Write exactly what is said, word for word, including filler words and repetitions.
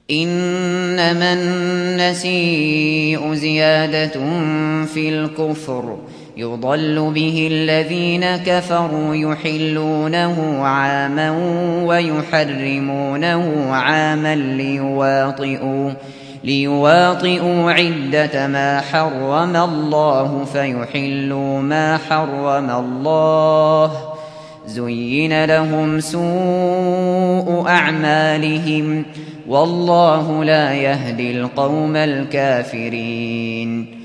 إنما النسيء زيادة في الكفر يضل به الذين كفروا يحلونه عاما ويحرمونه عاما ليواطئوا, ليواطئوا عدة ما حرم الله فيحلوا ما حرم الله. زين لهم سوء أعمالهم والله لا يهدي القوم الكافرين.